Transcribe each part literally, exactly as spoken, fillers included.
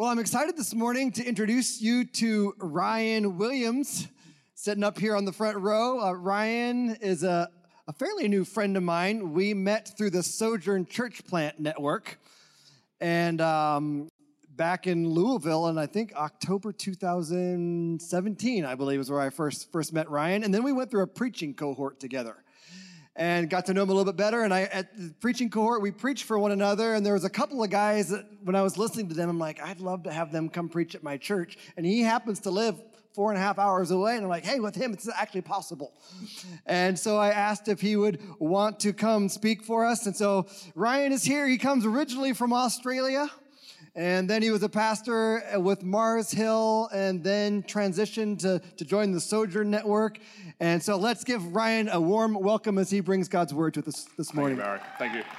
Well, I'm excited this morning to introduce you to Ryan Williams, sitting up here on the front row. Uh, Ryan is a, a fairly new friend of mine. We met through the Sojourn Church Plant Network, and um, back in Louisville, and I think October two thousand seventeen, I believe, is where I first first met Ryan. And then we went through a preaching cohort together and got to know him a little bit better. And I, at the preaching cohort, we preached for one another. And there was a couple of guys that, when I was listening to them, I'm like, I'd love to have them come preach at my church. And he happens to live four and a half hours away. And I'm like, hey, with him, it's actually possible. And so I asked if he would want to come speak for us. And so Ryan is here. He comes originally from Australia. And then he was a pastor with Mars Hill and then transitioned to, to join the Sojourn Network. And so let's give Ryan a warm welcome as he brings God's word to us this morning. Thank you, Barry. Thank you.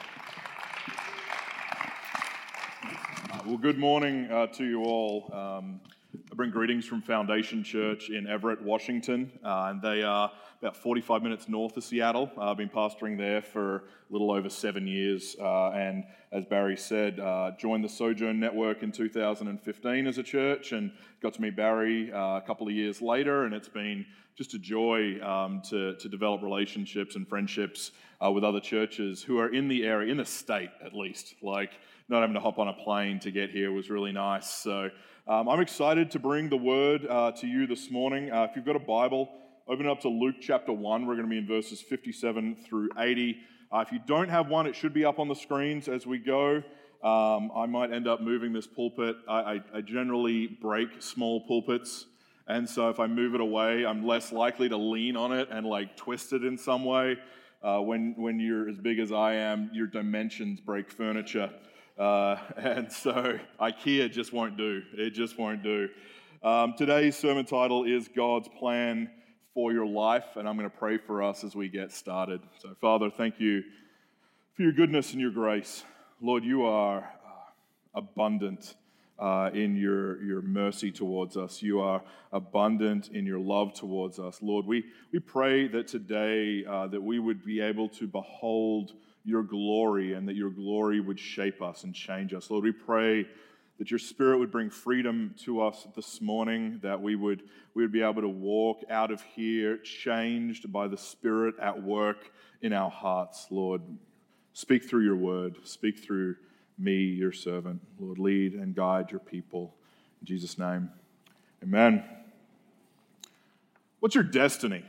Uh, well, good morning uh, to you all. Um, I bring greetings from Foundation Church in Everett, Washington, uh, and they are about forty-five minutes north of Seattle. Uh, I've been pastoring there for a little over seven years, uh, and as Barry said, uh, joined the Sojourn Network in two thousand fifteen as a church, and got to meet Barry uh, a couple of years later, and it's been just a joy um, to, to develop relationships and friendships uh, with other churches who are in the area, in the state at least. Like, not having to hop on a plane to get here was really nice. So um, I'm excited to bring the word uh, to you this morning. Uh, if you've got a Bible, open it up to Luke chapter one. We're going to be in verses fifty-seven through eighty. Uh, if you don't have one, it should be up on the screens as we go. Um, I might end up moving this pulpit. I, I, I generally break small pulpits, and so if I move it away, I'm less likely to lean on it and like twist it in some way. Uh, when when you're as big as I am, your dimensions break furniture. Uh, and so IKEA just won't do. It just won't do. Um, today's sermon title is God's Plan for Your Life, and I'm going to pray for us as we get started. So, Father, thank you for your goodness and your grace. Lord, you are uh, abundant uh, in your, your mercy towards us. You are abundant in your love towards us. Lord, we, we pray that today uh, that we would be able to behold your glory, and that your glory would shape us and change us. Lord, we pray that your Spirit would bring freedom to us this morning, that we would we would be able to walk out of here changed by the Spirit at work in our hearts. Lord, speak through your word. Speak through me, your servant. Lord, lead and guide your people. In Jesus' name, amen. What's your destiny?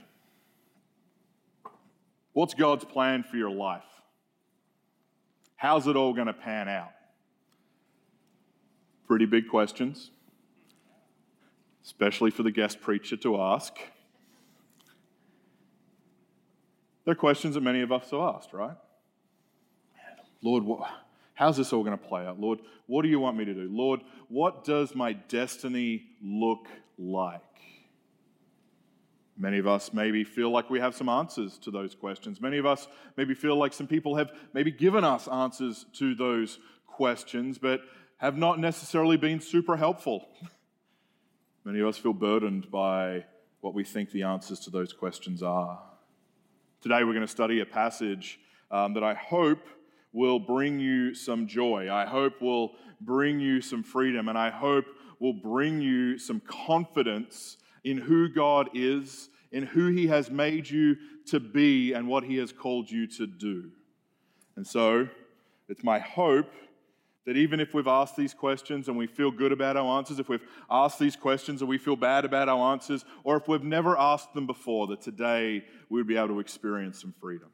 What's God's plan for your life? How's it all going to pan out? Pretty big questions, especially for the guest preacher to ask. They're questions that many of us have asked, right? Lord, what, how's this all going to play out? Lord, what do you want me to do? Lord, what does my destiny look like? Many of us maybe feel like we have some answers to those questions. Many of us maybe feel like some people have maybe given us answers to those questions, but have not necessarily been super helpful. Many of us feel burdened by what we think the answers to those questions are. Today we're going to study a passage um, that I hope will bring you some joy. I hope will bring you some freedom, and I hope will bring you some confidence in who God is, in who he has made you to be, and what he has called you to do. And so, it's my hope that even if we've asked these questions and we feel good about our answers, if we've asked these questions and we feel bad about our answers, or if we've never asked them before, that today we would be able to experience some freedom.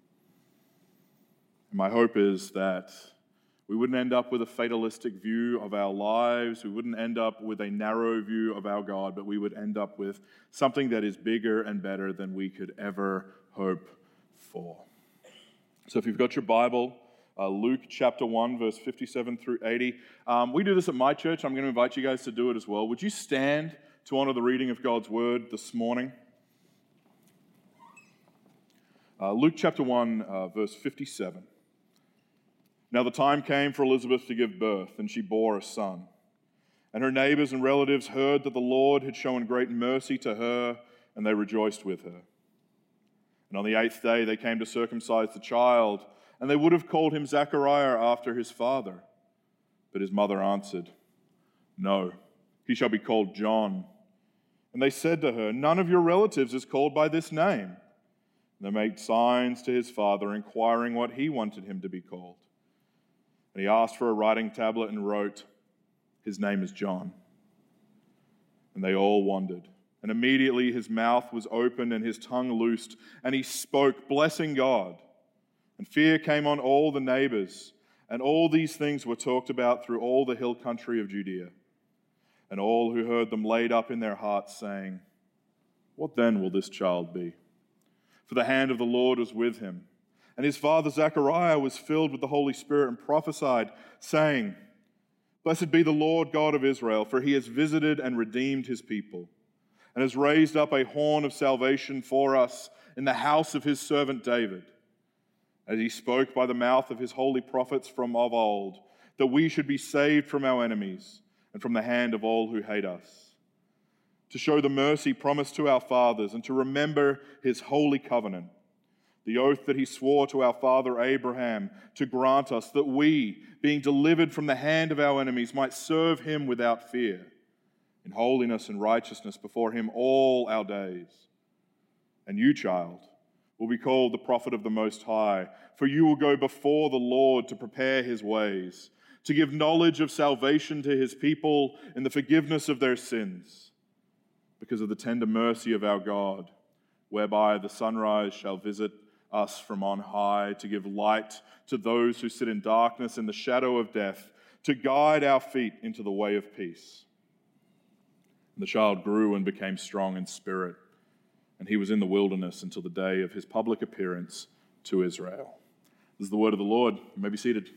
And my hope is that we wouldn't end up with a fatalistic view of our lives. We wouldn't end up with a narrow view of our God, but we would end up with something that is bigger and better than we could ever hope for. So if you've got your Bible, uh, Luke chapter one, verse fifty-seven through eighty. Um, we do this at my church. I'm going to invite you guys to do it as well. Would you stand to honor the reading of God's word this morning? Uh, Luke chapter one, uh, verse fifty-seven. Now the time came for Elizabeth to give birth, and she bore a son. And her neighbors and relatives heard that the Lord had shown great mercy to her, and they rejoiced with her. And on the eighth day they came to circumcise the child, and they would have called him Zechariah after his father. But his mother answered, No, he shall be called John. And they said to her, None of your relatives is called by this name. And they made signs to his father, inquiring what he wanted him to be called. And he asked for a writing tablet and wrote, His name is John. And they all wondered. And immediately his mouth was opened and his tongue loosed, and he spoke, blessing God. And fear came on all the neighbors, and all these things were talked about through all the hill country of Judea. And all who heard them laid up in their hearts, saying, What then will this child be? For the hand of the Lord was with him. And his father Zechariah was filled with the Holy Spirit and prophesied, saying, Blessed be the Lord God of Israel, for he has visited and redeemed his people, and has raised up a horn of salvation for us in the house of his servant David, as he spoke by the mouth of his holy prophets from of old, that we should be saved from our enemies and from the hand of all who hate us, to show the mercy promised to our fathers and to remember his holy covenant, the oath that he swore to our father Abraham to grant us that we, being delivered from the hand of our enemies, might serve him without fear, in holiness and righteousness before him all our days. And you, child, will be called the prophet of the Most High, for you will go before the Lord to prepare his ways, to give knowledge of salvation to his people in the forgiveness of their sins, because of the tender mercy of our God, whereby the sunrise shall visit us from on high, to give light to those who sit in darkness and the shadow of death, to guide our feet into the way of peace. And the child grew and became strong in spirit, and he was in the wilderness until the day of his public appearance to Israel. This is the word of the Lord. You may be seated.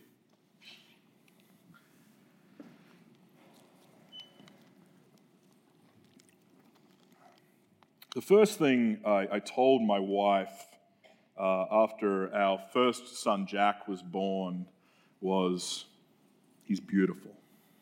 The first thing I, I told my wife uh, after our first son Jack was born was, he's beautiful.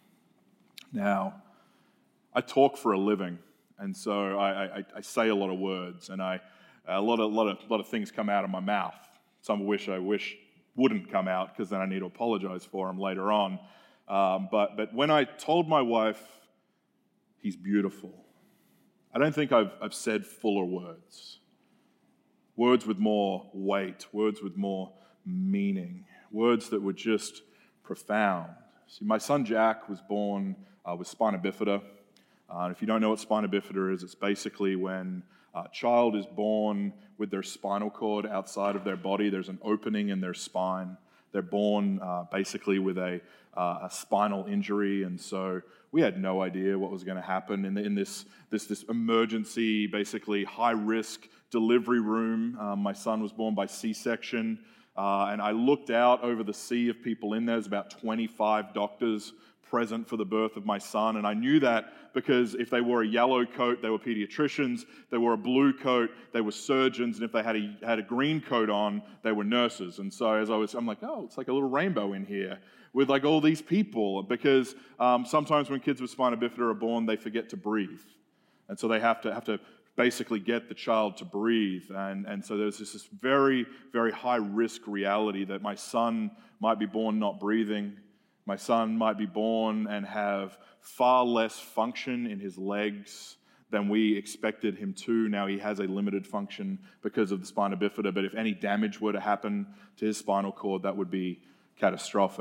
Now, I talk for a living, and so I, I, I say a lot of words, and I a lot of lot of lot of things come out of my mouth. Some of which I wish wouldn't come out, because then I need to apologize for them later on. Um, but but when I told my wife, he's beautiful, I don't think I've, I've said fuller words. Words with more weight, words with more meaning, words that were just profound. See, my son Jack was born uh, with spina bifida. Uh, if you don't know what spina bifida is, it's basically when a child is born with their spinal cord outside of their body. There's an opening in their spine. They're born uh, basically with a, uh, a spinal injury, and so we had no idea what was going to happen in, the, in this, this, this emergency, basically high-risk delivery room. Um, my son was born by C-section, uh, and I looked out over the sea of people in there. There's about twenty-five doctors present for the birth of my son, and I knew that because if they wore a yellow coat, they were pediatricians. They wore a blue coat, they were surgeons, and if they had a had a green coat on, they were nurses. And so as I was, I'm like, oh, it's like a little rainbow in here with like all these people, because um, sometimes when kids with spina bifida are born, they forget to breathe, and so they have to have to basically get the child to breathe, and and so there's this, this very very high risk reality that my son might be born not breathing. My son might be born and have far less function in his legs than we expected him to. Now he has a limited function because of the spina bifida, but if any damage were to happen to his spinal cord, that would be catastrophic.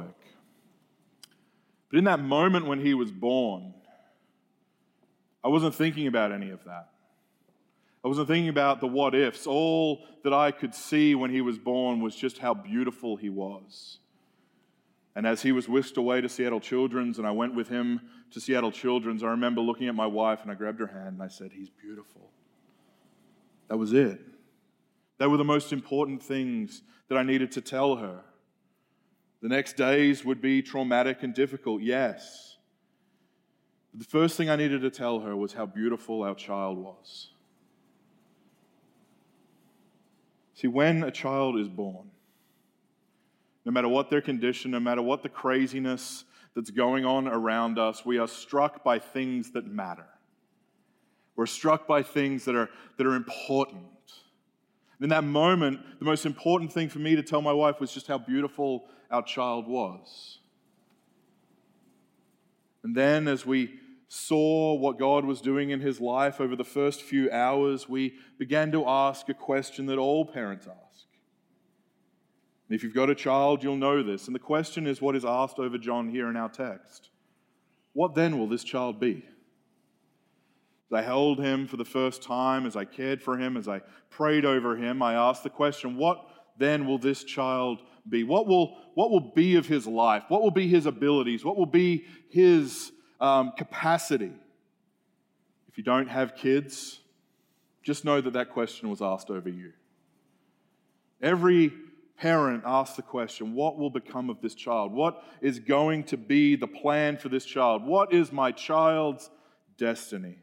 But in that moment when he was born, I wasn't thinking about any of that. I wasn't thinking about the what ifs. All that I could see when he was born was just how beautiful he was. And as he was whisked away to Seattle Children's, and I went with him to Seattle Children's, I remember looking at my wife, and I grabbed her hand, and I said, he's beautiful. That was it. They were the most important things that I needed to tell her. The next days would be traumatic and difficult, yes. But the first thing I needed to tell her was how beautiful our child was. See, when a child is born, no matter what their condition, no matter what the craziness that's going on around us, we are struck by things that matter. We're struck by things that are, that are important. In that moment, the most important thing for me to tell my wife was just how beautiful our child was. And then as we saw what God was doing in his life over the first few hours, we began to ask a question that all parents ask. And if you've got a child, you'll know this. And the question is what is asked over John here in our text. What then will this child be? As I held him for the first time, as I cared for him, as I prayed over him, I asked the question, what then will this child be? What will, what will be of his life? What will be his abilities? What will be his um, capacity? If you don't have kids, just know that that question was asked over you. Every parent asks the question, what will become of this child? What is going to be the plan for this child? What is my child's destiny?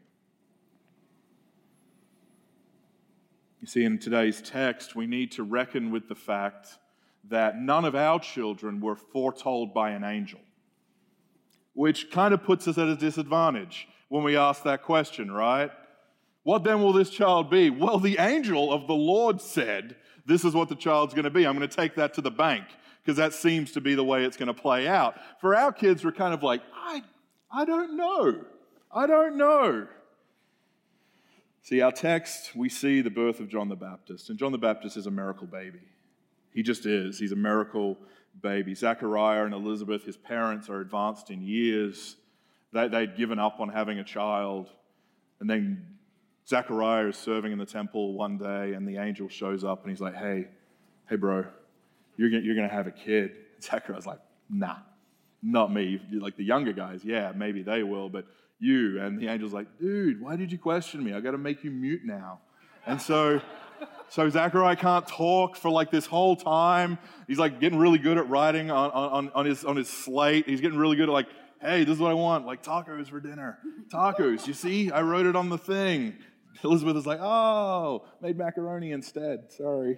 You see, in today's text, we need to reckon with the fact that none of our children were foretold by an angel, which kind of puts us at a disadvantage when we ask that question, right? What then will this child be? Well, the angel of the Lord said, this is what the child's going to be. I'm going to take that to the bank because that seems to be the way it's going to play out. For our kids, we're kind of like, I, I don't know. I don't know. See, our text, we see the birth of John the Baptist. And John the Baptist is a miracle baby. He just is. He's a miracle baby. Zechariah and Elizabeth, his parents, are advanced in years. They, they'd given up on having a child. And then Zechariah is serving in the temple one day, and the angel shows up, and he's like, hey, hey, bro, you're going you're gonna have a kid. Zechariah's like, nah, not me. Like the younger guys, yeah, maybe they will, but you. And the angel's like, dude, why did you question me? I got to make you mute now. And so, so Zechariah can't talk for like this whole time. He's like getting really good at writing on, on, on, his, on his slate. He's getting really good at like, hey, this is what I want, like tacos for dinner. Tacos, you see? I wrote it on the thing. Elizabeth is like, oh, made macaroni instead. Sorry.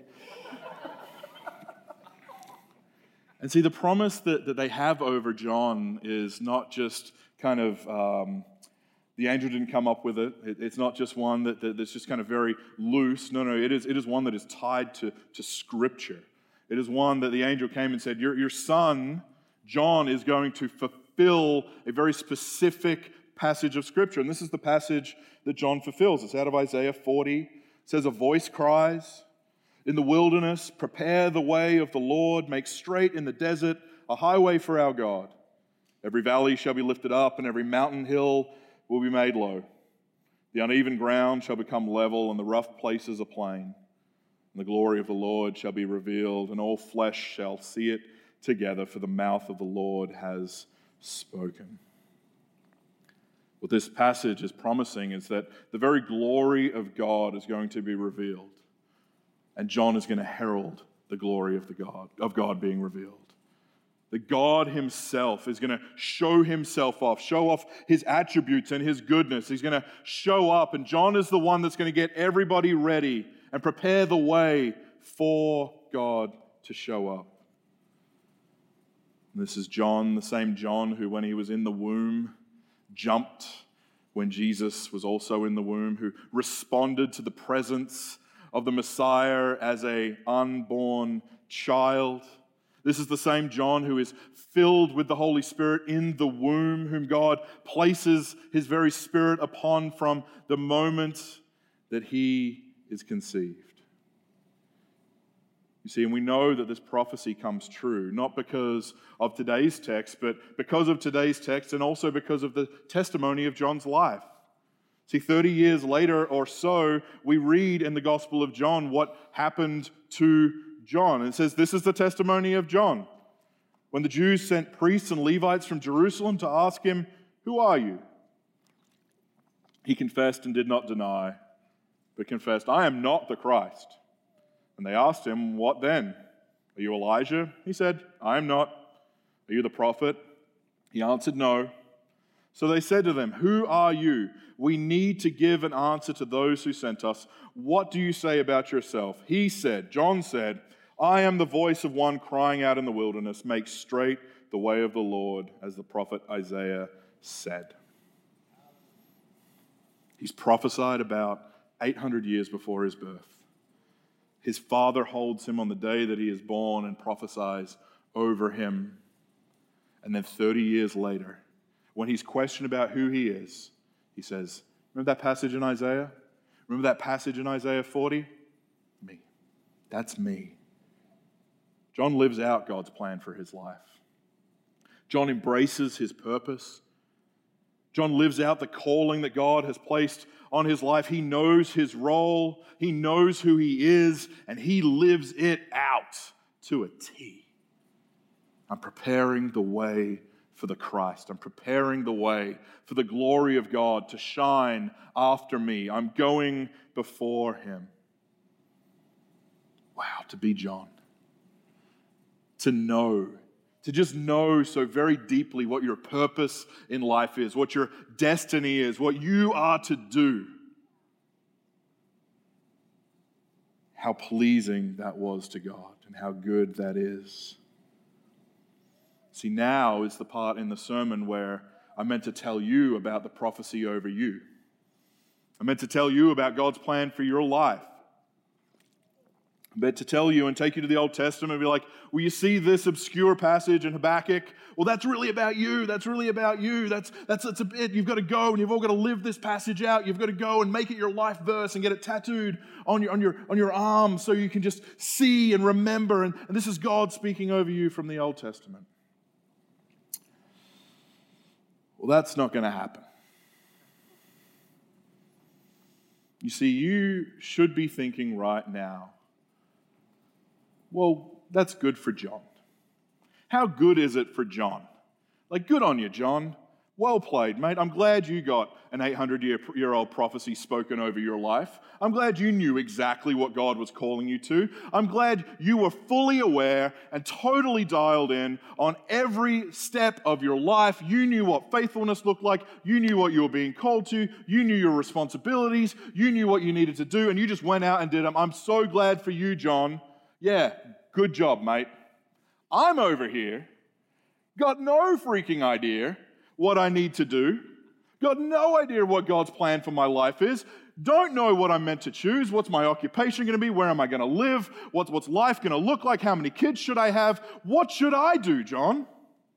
And see, the promise that, that they have over John is not just kind of, um, the angel didn't come up with it. it it's not just one that, that, that's just kind of very loose. No, no, it is, it is one that is tied to, to Scripture. It is one that the angel came and said, your, your son, John, is going to fulfill a very specific passage of Scripture. And this is the passage that John fulfills. It's out of Isaiah forty. It says, a voice cries, in the wilderness, prepare the way of the Lord, make straight in the desert a highway for our God. Every valley shall be lifted up, and every mountain hill will be made low. The uneven ground shall become level, and the rough places a plain. And the glory of the Lord shall be revealed, and all flesh shall see it together, for the mouth of the Lord has spoken. What this passage is promising is that the very glory of God is going to be revealed, and John is going to herald the glory of the God of God being revealed. That God himself is going to show himself off, show off his attributes and his goodness. He's going to show up, and John is the one that's going to get everybody ready and prepare the way for God to show up. And this is John, the same John who, when he was in the womb, jumped when Jesus was also in the womb, who responded to the presence of the Messiah as an unborn child. This is the same John who is filled with the Holy Spirit in the womb, whom God places his very Spirit upon from the moment that he is conceived. You see, and we know that this prophecy comes true, not because of today's text, but because of today's text and also because of the testimony of John's life. See, thirty years later or so, we read in the Gospel of John what happened to John. And it says, this is the testimony of John. When the Jews sent priests and Levites from Jerusalem to ask him, who are you? He confessed and did not deny, but confessed, I am not the Christ. And they asked him, what then? Are you Elijah? He said, I am not. Are you the prophet? He answered, no. So they said to them, who are you? We need to give an answer to those who sent us. What do you say about yourself? He said, John said, I am the voice of one crying out in the wilderness, make straight the way of the Lord, as the prophet Isaiah said. He's prophesied about eight hundred years before his birth. His father holds him on the day that he is born and prophesies over him. And then thirty years later, when he's questioned about who he is, he says, remember that passage in Isaiah? Remember that passage in Isaiah forty? Me. That's me. John lives out God's plan for his life. John embraces his purpose. John lives out the calling that God has placed on his life. He knows his role. He knows who he is, and he lives it out to a T. I'm preparing the way for the Christ. I'm preparing the way for the glory of God to shine after me. I'm going before him. Wow, to be John. To know. To just know so very deeply what your purpose in life is, what your destiny is, what you are to do. How pleasing that was to God and how good that is. See, now is the part in the sermon where I'm meant to tell you about the prophecy over you. I'm meant to tell you about God's plan for your life. I'm meant to tell you and take you to the Old Testament and be like, well, you see this obscure passage in Habakkuk? Well, that's really about you. That's really about you. That's, that's, that's a bit. You've got to go and you've all got to live this passage out. You've got to go and make it your life verse and get it tattooed on your, on your, on your arm so you can just see and remember. And, and this is God speaking over you from the Old Testament. Well, that's not going to happen. You see, you should be thinking right now, well, that's good for John. How good is it for John? Like, good on you, John. Well played, mate. I'm glad you got an eight hundred year old prophecy spoken over your life. I'm glad you knew exactly what God was calling you to. I'm glad you were fully aware and totally dialed in on every step of your life. You knew what faithfulness looked like. You knew what you were being called to. You knew your responsibilities. You knew what you needed to do, and you just went out and did them. I'm so glad for you, John. Yeah, good job, mate. I'm over here, got no freaking idea what I need to do, got no idea what God's plan for my life is, don't know what I'm meant to choose, what's my occupation going to be, where am I going to live, what's, what's life going to look like, how many kids should I have, what should I do, John?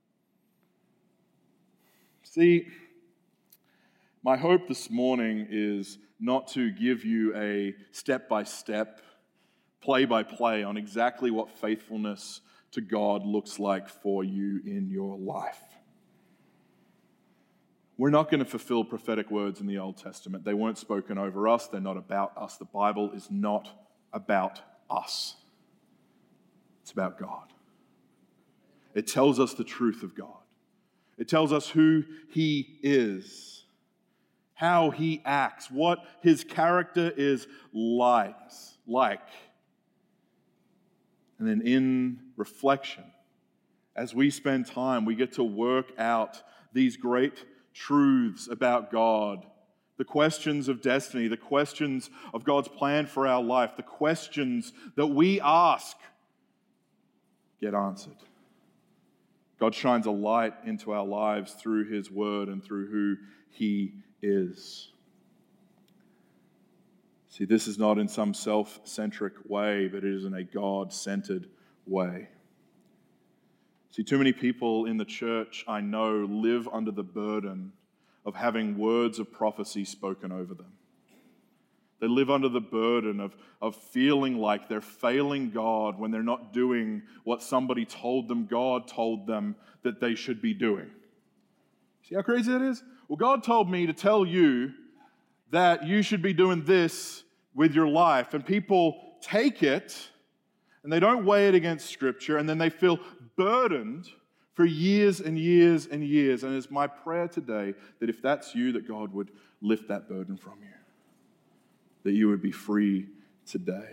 See, my hope this morning is not to give you a step-by-step, play-by-play on exactly what faithfulness to God looks like for you in your life. We're not going to fulfill prophetic words in the Old Testament. They weren't spoken over us. They're not about us. The Bible is not about us. It's about God. It tells us the truth of God. It tells us who He is, how He acts, what His character is like. like. And then in reflection, as we spend time, we get to work out these great truths about God, the questions of destiny, the questions of God's plan for our life, the questions that we ask get answered. God shines a light into our lives through His Word and through who He is. See, this is not in some self-centric way, but it is in a God-centered way. See, too many people in the church I know live under the burden of having words of prophecy spoken over them. They live under the burden of, of feeling like they're failing God when they're not doing what somebody told them God told them that they should be doing. See how crazy that is? Well, God told me to tell you that you should be doing this with your life. And people take it and they don't weigh it against Scripture, and then they feel burdened for years and years and years. And it's my prayer today that if that's you, that God would lift that burden from you, that you would be free today.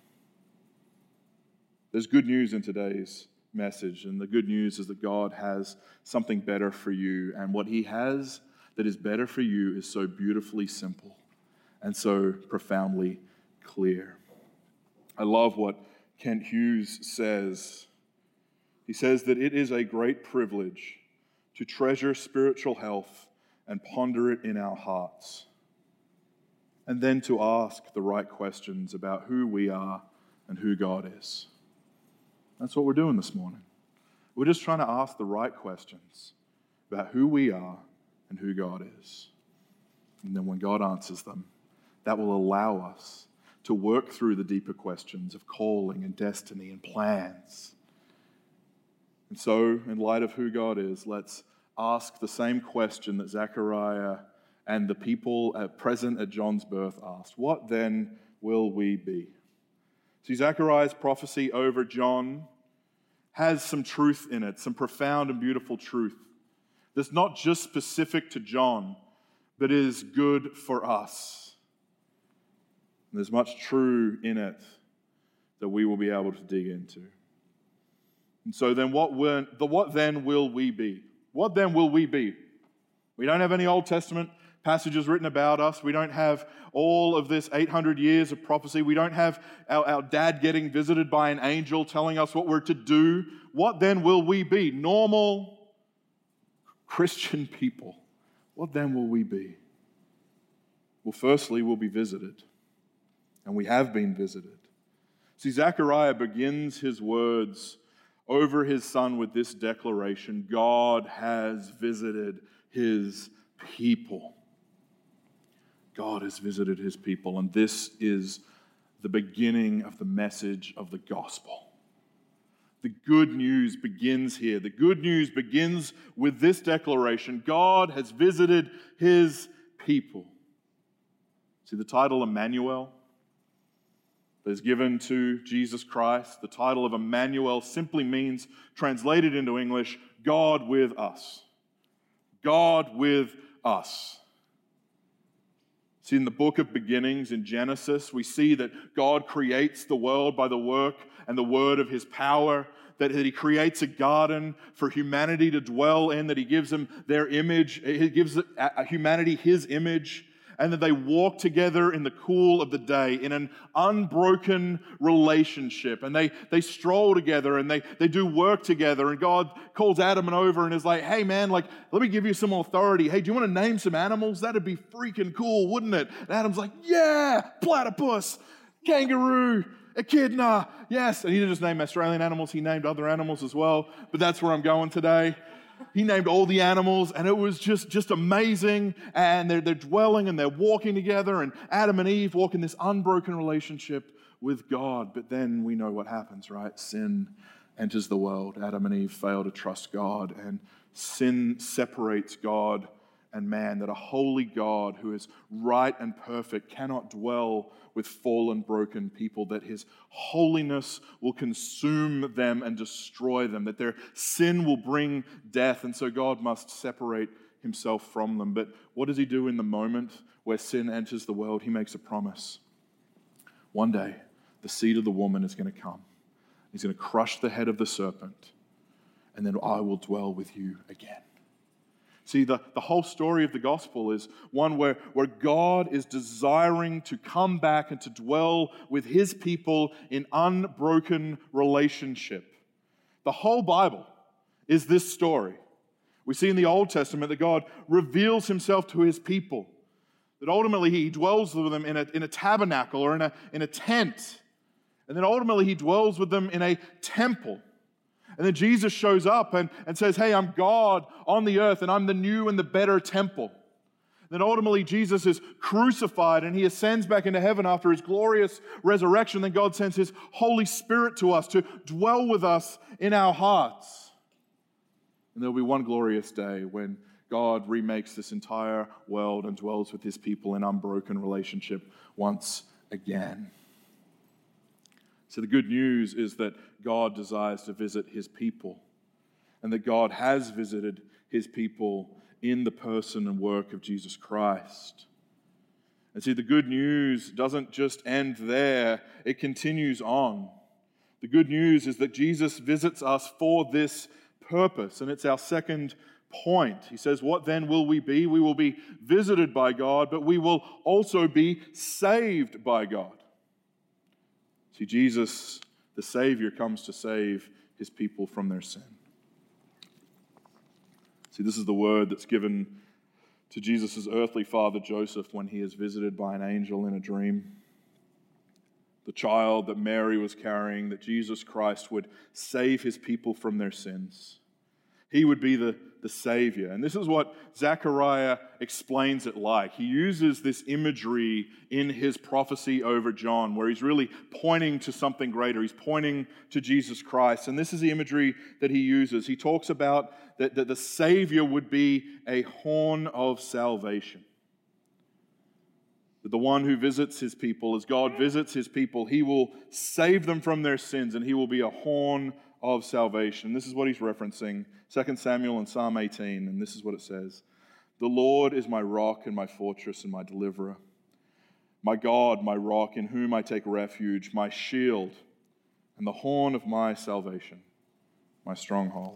There's good news in today's message, and the good news is that God has something better for you, and what He has that is better for you is so beautifully simple and so profoundly clear. I love what Kent Hughes says. He says that it is a great privilege to treasure spiritual health and ponder it in our hearts, and then to ask the right questions about who we are and who God is. That's what we're doing this morning. We're just trying to ask the right questions about who we are and who God is. And then when God answers them, that will allow us to work through the deeper questions of calling and destiny and plans. And so, in light of who God is, let's ask the same question that Zechariah and the people at present at John's birth asked. What then will we be? See, Zechariah's prophecy over John has some truth in it, some profound and beautiful truth that's not just specific to John, but is good for us. And there's much true in it that we will be able to dig into. And so then what, will, the, what then will we be? What then will we be? We don't have any Old Testament passages written about us. We don't have all of this eight hundred years of prophecy. We don't have our, our dad getting visited by an angel telling us what we're to do. What then will we be? Normal Christian people. What then will we be? Well, firstly, we'll be visited. And we have been visited. See, Zechariah begins his words over his son with this declaration: God has visited his people. God has visited his people, and this is the beginning of the message of the gospel. The good news begins here. The good news begins with this declaration: God has visited his people. See, the title Emmanuel that is given to Jesus Christ, the title of Emmanuel simply means, translated into English, God with us. God with us. See, in the book of beginnings in Genesis, we see that God creates the world by the work and the word of his power, that he creates a garden for humanity to dwell in, that he gives them their image, he gives humanity his image, and that they walk together in the cool of the day in an unbroken relationship. And they, they stroll together and they, they do work together. And God calls Adam and over and is like, hey man, like, let me give you some authority. Hey, do you want to name some animals? That'd be freaking cool, wouldn't it? And Adam's like, yeah, platypus, kangaroo, echidna, yes. And he didn't just name Australian animals, he named other animals as well. But that's where I'm going today. He named all the animals, and it was just, just amazing. And they're, they're dwelling and they're walking together, and Adam and Eve walk in this unbroken relationship with God. But then we know what happens, right? Sin enters the world. Adam and Eve fail to trust God, and sin separates God and man, that a holy God who is right and perfect cannot dwell with fallen, broken people, that his holiness will consume them and destroy them, that their sin will bring death, and so God must separate himself from them. But what does he do in the moment where sin enters the world? He makes a promise. One day, the seed of the woman is going to come. He's going to crush the head of the serpent, and then I will dwell with you again. See, the, the whole story of the gospel is one where, where God is desiring to come back and to dwell with his people in unbroken relationship. The whole Bible is this story. We see in the Old Testament that God reveals himself to his people, that ultimately he dwells with them in a, in a tabernacle or in a, in a tent, and then ultimately he dwells with them in a temple. And then Jesus shows up and, and says, hey, I'm God on the earth, and I'm the new and the better temple. Then ultimately Jesus is crucified and he ascends back into heaven after his glorious resurrection. Then God sends his Holy Spirit to us to dwell with us in our hearts. And there'll be one glorious day when God remakes this entire world and dwells with his people in unbroken relationship once again. So the good news is that God desires to visit his people, and that God has visited his people in the person and work of Jesus Christ. And see, the good news doesn't just end there, it continues on. The good news is that Jesus visits us for this purpose, and it's our second point. He says, what then will we be? We will be visited by God, but we will also be saved by God. See, Jesus, the Savior, comes to save his people from their sin. See, this is the word that's given to Jesus' earthly father, Joseph, when he is visited by an angel in a dream. The child that Mary was carrying, that Jesus Christ would save his people from their sins. He would be the, the Savior. And this is what Zechariah explains it like. He uses this imagery in his prophecy over John, where he's really pointing to something greater. He's pointing to Jesus Christ. And this is the imagery that he uses. He talks about that, that the Savior would be a horn of salvation. That the one who visits his people, as God visits his people, he will save them from their sins, and he will be a horn of salvation. This is what he's referencing, Second Samuel and Psalm eighteen, and this is what it says. The Lord is my rock and my fortress and my deliverer, my God, my rock, in whom I take refuge, my shield and the horn of my salvation, my stronghold.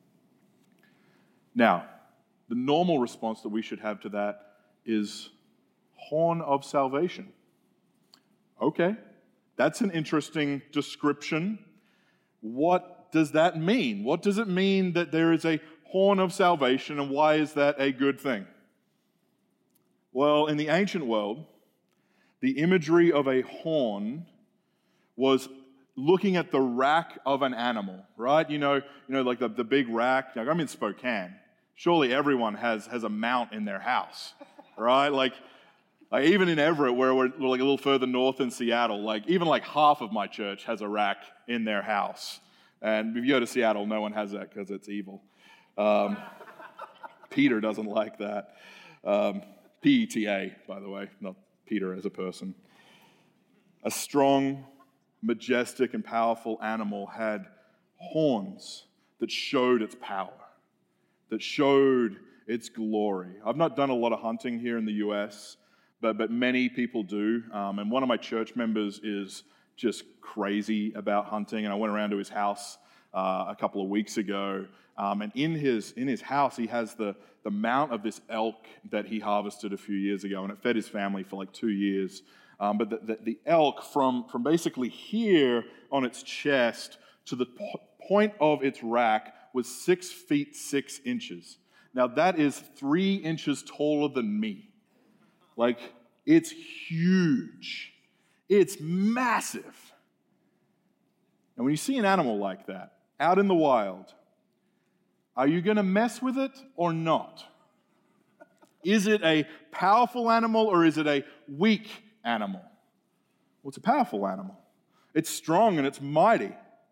Now, the normal response that we should have to that is horn of salvation. Okay, that's an interesting description. What does that mean? What does it mean that there is a horn of salvation, and why is that a good thing? Well, in the ancient world, the imagery of a horn was looking at the rack of an animal, right? You know, you know, like the, the big rack. Like I'm in Spokane. Surely everyone has, has a mount in their house, right? Like, like even in Everett, where we're, we're like a little further north in Seattle, like even like half of my church has a rack in their house. And if you go to Seattle, no one has that because it's evil. Um, Peter doesn't like that. Um, P E T A, by the way, not Peter as a person. A strong, majestic, and powerful animal had horns that showed its power, that showed its glory. I've not done a lot of hunting here in the U S, but, but many people do. Um, and one of my church members is just crazy about hunting. And I went around to his house uh, a couple of weeks ago. Um, and in his in his house, he has the, the mount of this elk that he harvested a few years ago. And it fed his family for like two years. Um, but the, the, the elk, from, from basically here on its chest to the po- point of its rack, was six feet six inches. Now that is three inches taller than me. Like, it's huge. It's massive. And when you see an animal like that out in the wild, are you going to mess with it or not? Is it a powerful animal or is it a weak animal? Well, it's a powerful animal. It's strong and it's mighty.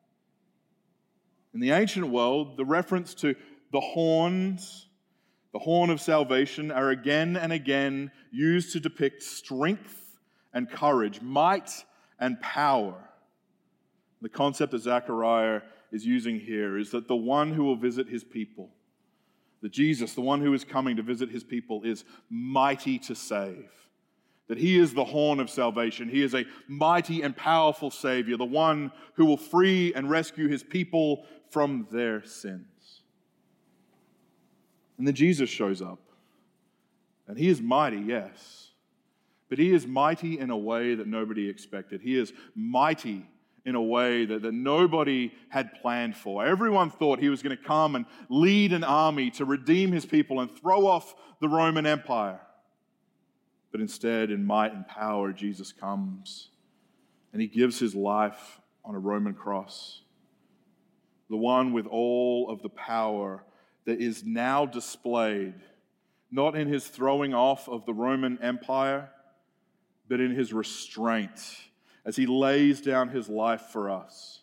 In the ancient world, the reference to the horns, the horn of salvation, are again and again used to depict strength and courage, might and power. The concept that Zechariah is using here is that the one who will visit his people, that Jesus, the one who is coming to visit his people, is mighty to save. That he is the horn of salvation. He is a mighty and powerful Savior, the one who will free and rescue his people from their sins. And then Jesus shows up. And he is mighty, yes. But he is mighty in a way that nobody expected. He is mighty in a way that, that nobody had planned for. Everyone thought he was going to come and lead an army to redeem his people and throw off the Roman Empire. But instead, in might and power, Jesus comes and he gives his life on a Roman cross. The one with all of the power that is now displayed, not in his throwing off of the Roman Empire, but in his restraint as he lays down his life for us.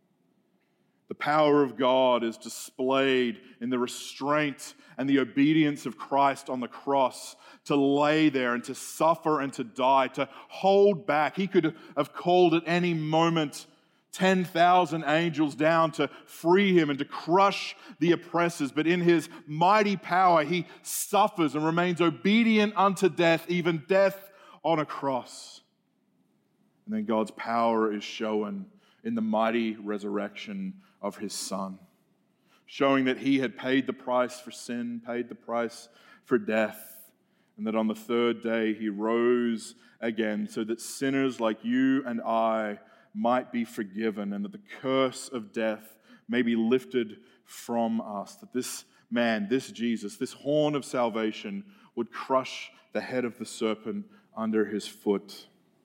The power of God is displayed in the restraint and the obedience of Christ on the cross to lay there and to suffer and to die, to hold back. He could have called at any moment ten thousand angels down to free him and to crush the oppressors. But in his mighty power, he suffers and remains obedient unto death, even death on a cross. And then God's power is shown in the mighty resurrection of his Son, showing that he had paid the price for sin, paid the price for death, and that on the third day he rose again so that sinners like you and I might be forgiven and that the curse of death may be lifted from us. That this man, this Jesus, this horn of salvation would crush the head of the serpent under his foot.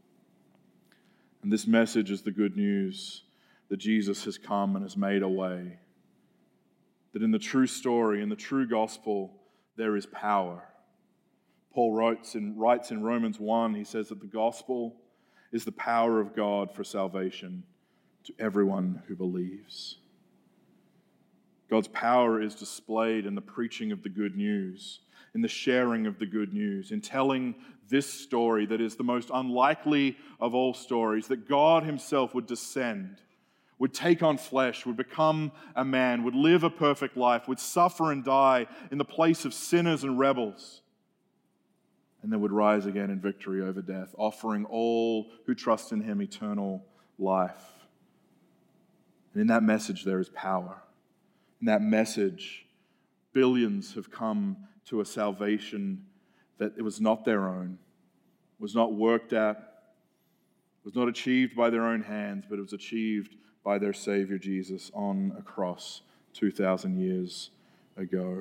And this message is the good news that Jesus has come and has made a way. that in the true story, in the true gospel, there is power. Paul writes in, writes in Romans one, he says that the gospel is the power of God for salvation to everyone who believes. God's power is displayed in the preaching of the good news, in the sharing of the good news, in telling this story that is the most unlikely of all stories, that God himself would descend, would take on flesh, would become a man, would live a perfect life, would suffer and die in the place of sinners and rebels, and then would rise again in victory over death, offering all who trust in him eternal life. And in that message there is power. In that message, billions have come to a salvation that it was not their own, was not worked at, was not achieved by their own hands, but it was achieved by their Savior Jesus on a cross two thousand years ago.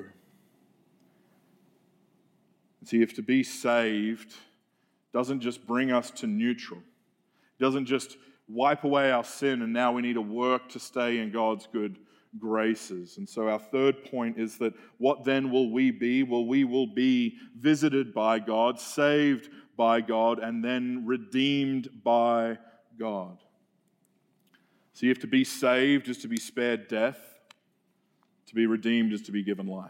See, if to be saved doesn't just bring us to neutral, it doesn't just wipe away our sin and now we need to work to stay in God's good graces. And so our third point is that what then will we be? Well, we will be visited by God, saved by God, and then redeemed by God. See, if to be saved is to be spared death, to be redeemed is to be given life.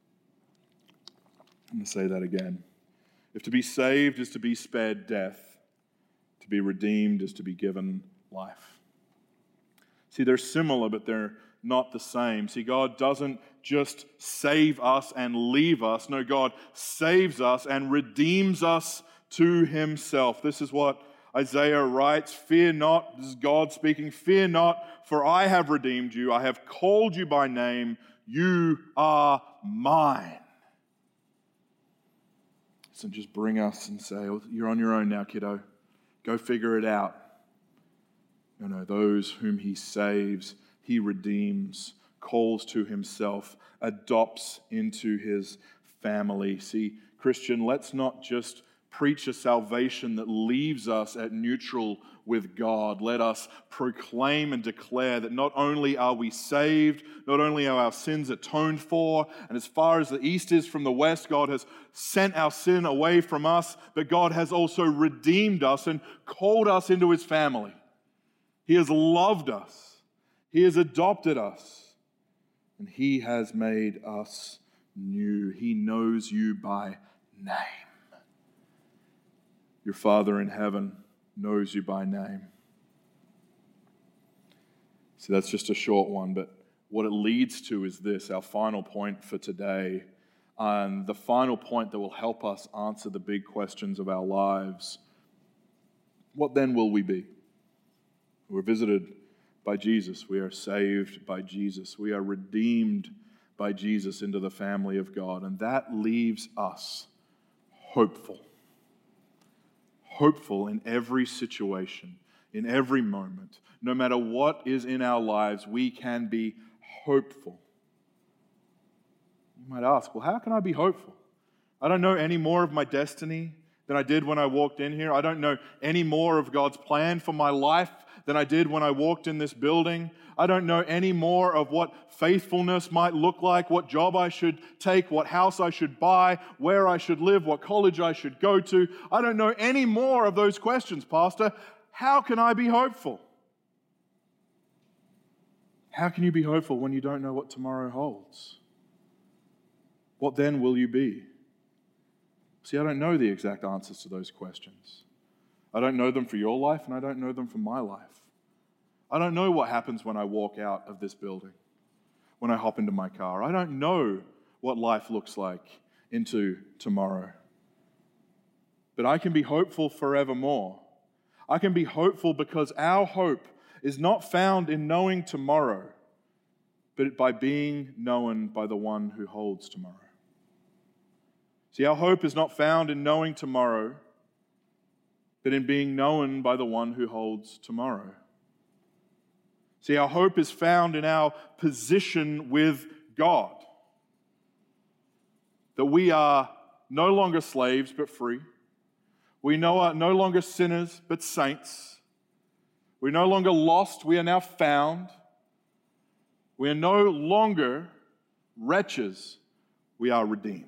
I'm going to say that again. If to be saved is to be spared death, to be redeemed is to be given life. See, they're similar, but they're not the same. See, God doesn't just save us and leave us. No, God saves us and redeems us to himself. This is what Isaiah writes, "Fear not," this is God speaking, "fear not, for I have redeemed you. I have called you by name. You are mine." Doesn't just bring us and say, "Oh, you're on your own now, kiddo. Go figure it out." No, no, those whom he saves, he redeems, calls to himself, adopts into his family. See, Christian, let's not just preach a salvation that leaves us at neutral with God. Let us proclaim and declare that not only are we saved, not only are our sins atoned for, and as far as the east is from the west, God has sent our sin away from us, but God has also redeemed us and called us into his family. He has loved us. He has adopted us. And he has made us new. He knows you by name. Your Father in heaven knows you by name. See, that's just a short one, but what it leads to is this, our final point for today, and the final point that will help us answer the big questions of our lives. What then will we be? We're visited by Jesus. We are saved by Jesus. We are redeemed by Jesus into the family of God, and that leaves us hopeful. Hopeful in every situation, in every moment. No matter what is in our lives, we can be hopeful. You might ask, well, how can I be hopeful? I don't know any more of my destiny than I did when I walked in here. I don't know any more of God's plan for my life than I did when I walked in this building. I don't know any more of what faithfulness might look like, what job I should take, what house I should buy, where I should live, what college I should go to. I don't know any more of those questions, Pastor. How can I be hopeful? How can you be hopeful when you don't know what tomorrow holds? What then will you be? See, I don't know the exact answers to those questions. I don't know them for your life, and I don't know them for my life. I don't know what happens when I walk out of this building, when I hop into my car. I don't know what life looks like into tomorrow. But I can be hopeful forevermore. I can be hopeful because our hope is not found in knowing tomorrow, but by being known by the one who holds tomorrow. See, our hope is not found in knowing tomorrow, but in being known by the one who holds tomorrow. See, our hope is found in our position with God. That we are no longer slaves, but free. We are no longer sinners, but saints. We're no longer lost, we are now found. We are no longer wretches, we are redeemed.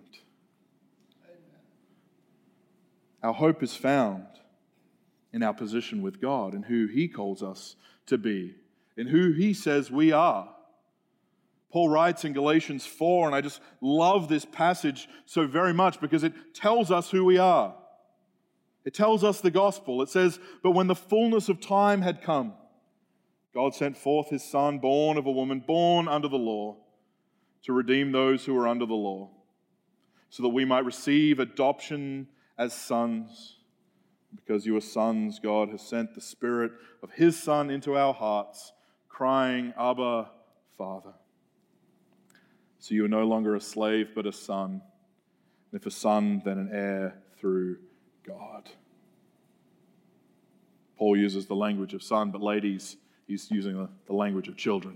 Our hope is found in our position with God and who He calls us to be, in who He says we are. Paul writes in Galatians four, and I just love this passage so very much because it tells us who we are. It tells us the gospel. It says, "But when the fullness of time had come, God sent forth His Son, born of a woman, born under the law, to redeem those who were under the law, so that we might receive adoption as sons. Because you are sons, God has sent the Spirit of His Son into our hearts, crying, Abba, Father. So you are no longer a slave, but a son. And if a son, then an heir through God." Paul uses the language of son, but ladies, he's using the, the language of children.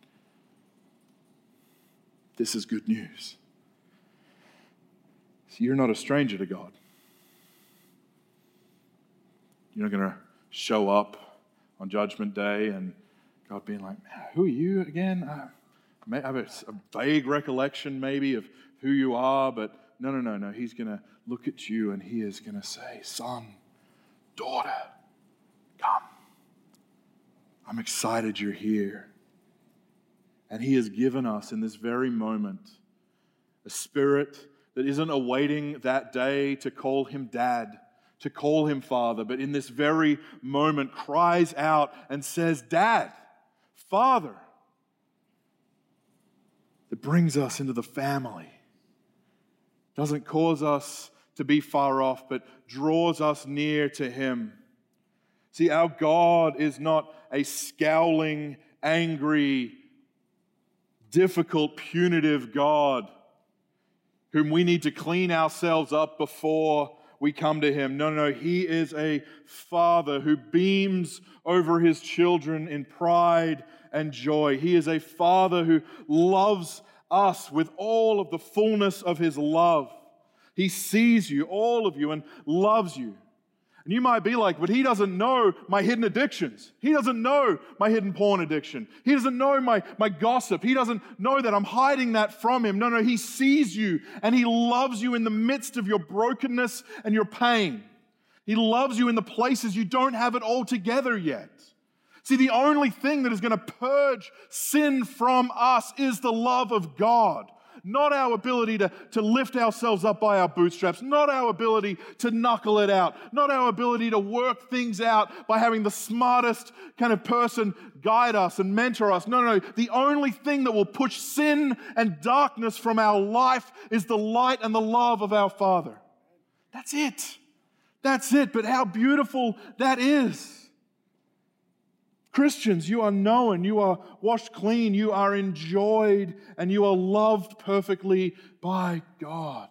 This is good news. So you're not a stranger to God. You're not going to show up on Judgment Day and God being like, "Who are you again?" Uh, I have a, a vague recollection maybe of who you are, but no, no, no, no. He's going to look at you and He is going to say, "Son, daughter, come. I'm excited you're here." And He has given us in this very moment a spirit that isn't awaiting that day to call Him Dad, to call Him Father, but in this very moment cries out and says, "Dad, Father." It brings us into the family. Doesn't cause us to be far off, but draws us near to Him. See, our God is not a scowling, angry, difficult, punitive God whom we need to clean ourselves up before we come to Him. No, no, He is a Father who beams over His children in pride and joy. He is a Father who loves us with all of the fullness of His love. He sees you, all of you, and loves you. And you might be like, "But He doesn't know my hidden addictions. He doesn't know my hidden porn addiction. He doesn't know my, my gossip. He doesn't know that I'm hiding that from Him." No, no, He sees you and He loves you in the midst of your brokenness and your pain. He loves you in the places you don't have it all together yet. See, the only thing that is going to purge sin from us is the love of God. Not our ability to, to lift ourselves up by our bootstraps, not our ability to knuckle it out, not our ability to work things out by having the smartest kind of person guide us and mentor us. No, no, no. The only thing that will push sin and darkness from our life is the light and the love of our Father. That's it. That's it. But how beautiful that is. Christians, you are known, you are washed clean, you are enjoyed, and you are loved perfectly by God.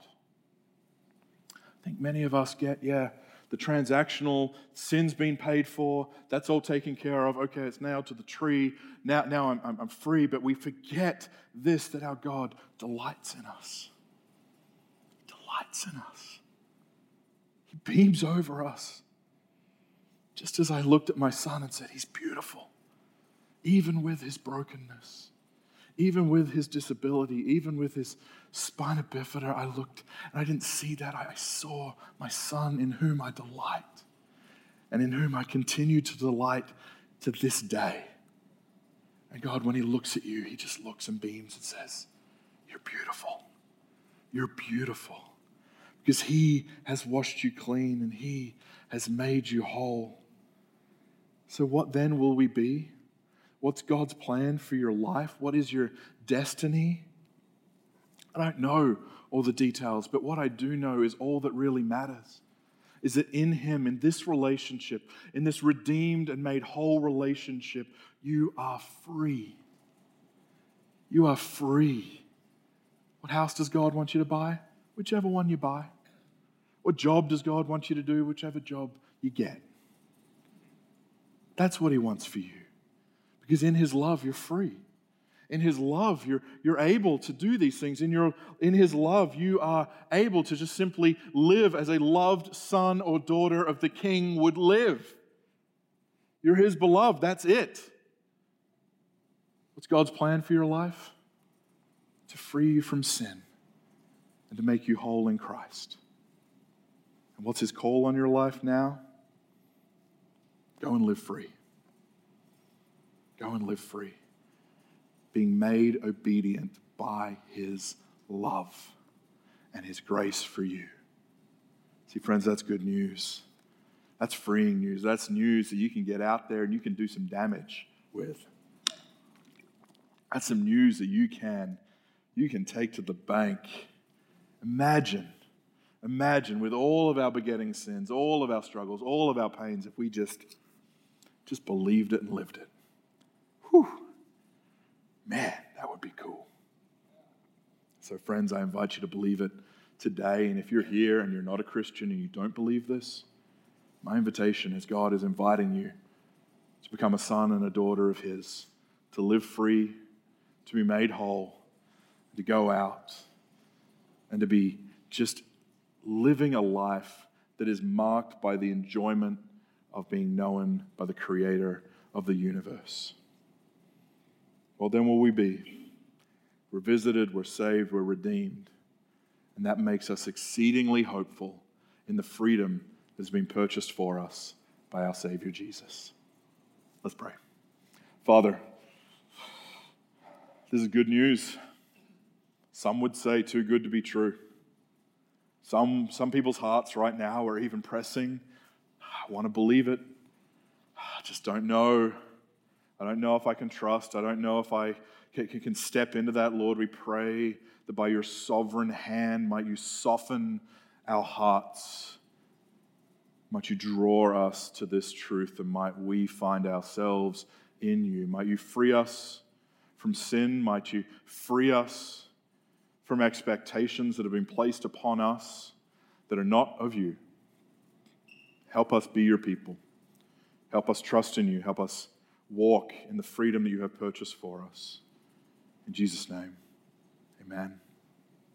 I think many of us get, yeah, the transactional, sin's been paid for, that's all taken care of, okay, it's nailed to the tree, now, now I'm, I'm, I'm free, but we forget this, that our God delights in us. He delights in us. He beams over us. Just as I looked at my son and said, "He's beautiful," even with his brokenness, even with his disability, even with his spina bifida, I looked and I didn't see that. I saw my son in whom I delight and in whom I continue to delight to this day. And God, when He looks at you, He just looks and beams and says, "You're beautiful. You're beautiful." Because He has washed you clean and He has made you whole. So what then will we be? What's God's plan for your life? What is your destiny? I don't know all the details, but what I do know is all that really matters is that in Him, in this relationship, in this redeemed and made whole relationship, you are free. You are free. What house does God want you to buy? Whichever one you buy. What job does God want you to do? Whichever job you get. That's what He wants for you. Because in His love, you're free. In His love, you're, you're able to do these things. In, your, in His love, you are able to just simply live as a loved son or daughter of the King would live. You're His beloved. That's it. What's God's plan for your life? to free you from sin and to make you whole in Christ. And what's his call on your life now? Go and live free. Go and live free. Being made obedient by his love and his grace for you. See, friends, that's good news. That's freeing news. That's news that you can get out there and you can do some damage with. That's some news that you can, you can take to the bank. Imagine, imagine with all of our begetting sins, all of our struggles, all of our pains, if we just, just believed it and lived it. Whew. Man, that would be cool. So friends, I invite you to believe it today. And if you're here and you're not a Christian and you don't believe this, my invitation is God is inviting you to become a son and a daughter of his, to live free, to be made whole, to go out and to be just living a life that is marked by the enjoyment of being known by the Creator of the universe. Well, then will we be? We're visited, we're saved, we're redeemed. And that makes us exceedingly hopeful in the freedom that has been purchased for us by our Savior Jesus. Let's pray. Father, this is good news. Some would say too good to be true. Some, some people's hearts right now are even pressing. I want to believe it. I just don't know. I don't know if I can trust. I don't know if I can, can step into that. Lord, we pray that by your sovereign hand, might you soften our hearts. Might you draw us to this truth, and might we find ourselves in you. Might you free us from sin. Might you free us from expectations that have been placed upon us that are not of you. Help us be your people. Help us trust in you. Help us walk in the freedom that you have purchased for us. In Jesus' name, amen.